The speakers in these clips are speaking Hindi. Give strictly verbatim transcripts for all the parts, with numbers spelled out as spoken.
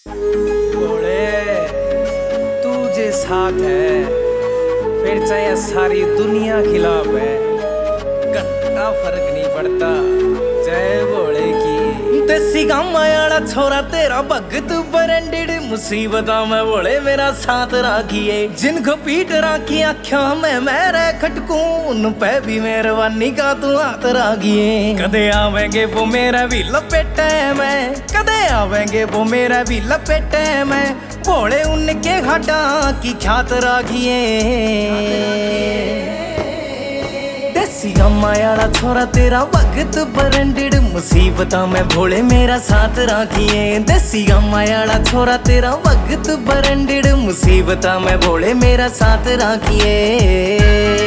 भोले तू जे साथ है फिर चाहे सारी दुनिया खिलाफ है, कट्टा फर्क नहीं पड़ता। जय भोले की। देसी गाँव आला छोरा तेरा भगत ब्रांडेड, मुसीबत में भोले मेरा साथ राखिए। जिनको पीट राखी आख्या में मेरे खटकू, उन पे भी मेहरबानी का तू हाथ राखिए। कदे आवेंगे वो मेरा भी लपेटे में, कदे आवेंगे वो मेरा भी लपेटे में। भोले उनके हटा की ख्यात राखिए। देसी मायाड़ा छोरा तेरा भगत ब्रांडेड, मुसीबत में भोले मेरा साथ राखिए। देसी मायाड़ा छोरा तेरा भगत ब्रांडेड, मुसीबत में भोले मेरा साथ राखिए।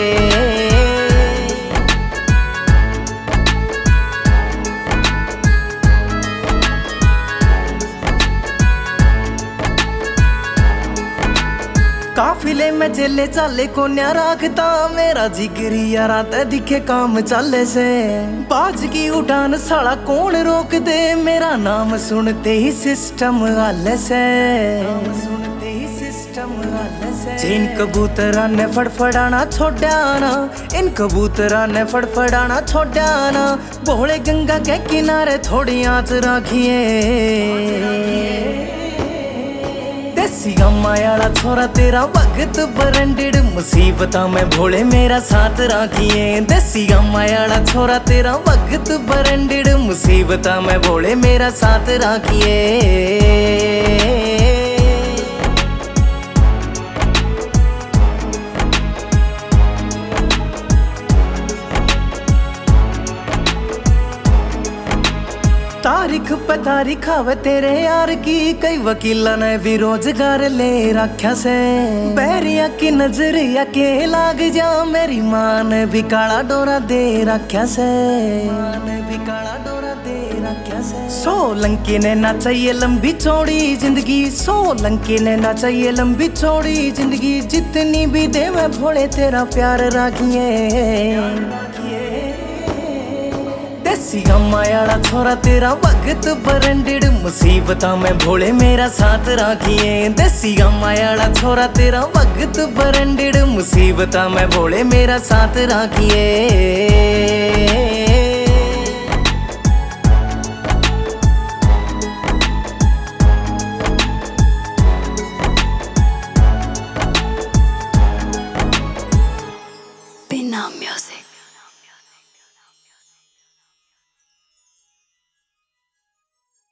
काफिले में चले चाले को न्या राखता, मेरा जिगरी यारा ते दिखे काम चाले से। बाज की उड़ान साला कौन रोक दे, मेरा नाम सुनते ही सिस्टम हाले से। नाम सुनते ही सिस्टम हाले से। जिन कबूतरा ने फड़फड़ाना छोड़ा ना, इन कबूतरा ने फड़फड़ाना छोड़ा ना। भोले गंगा के किनारे थोड़ी आँच राखिए। देसी मायाड़ा छोरा तेरा भगत ब्रांडेड, मुसीबत में भोले मेरा साथ राखिए। देसी मायाड़ा छोरा तेरा भगत ब्रांडेड, मुसीबत में भोले मेरा साथ राखिए। तारीख पे तारीख आवे तेरे यार की, कई वकीला ने भी रोजगार ले रखा से। बैरिया की नजरिया के लाग जा, मेरी माँ ने भी काला डोरा दे रखा से। माँ ने भी काला डोरा दे रखा से। सोलंकी ने ना चाहिए लंबी चौड़ी जिंदगी, सोलंकी ने ना चाहिए लंबी चौड़ी जिंदगी। जितनी भी दे मैं भोले तेरा प्यार राखिए। देसी मायाड़ा छोरा तेरा भगत ब्रांडेड, मुसीबत में भोले मेरा साथ राखिए। देसी मायाड़ा छोरा तेरा भगत ब्रांडेड, मुसीबत में भोले मेरा साथ राखिए।